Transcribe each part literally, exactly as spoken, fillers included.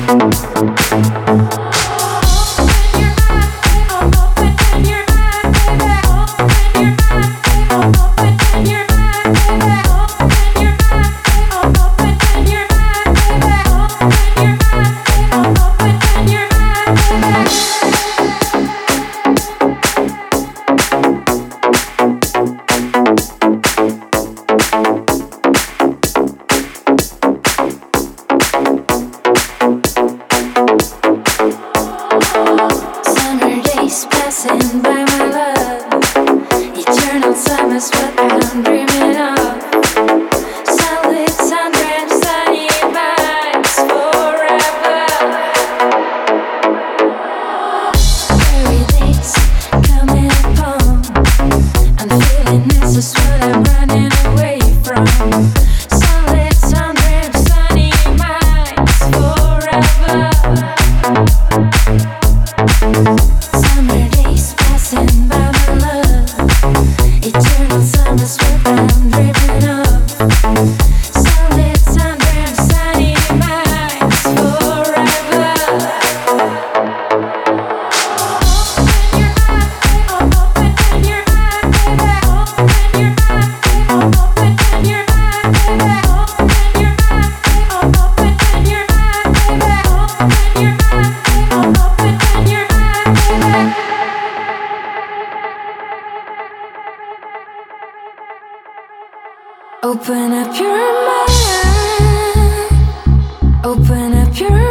Open up your mind. Open up your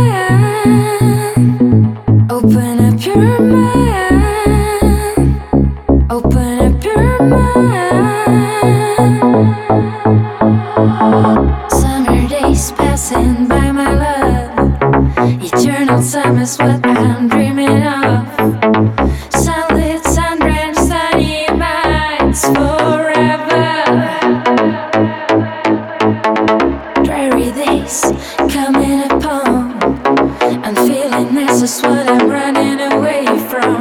mind. Open up your mind. Open up your mind. Summer days passing by, my love. Eternal summer's what I'm dreaming of. Sunlit, sun-drenched, sunny nights forever. Dreary days coming upon. I'm feeling this is what I'm running away from.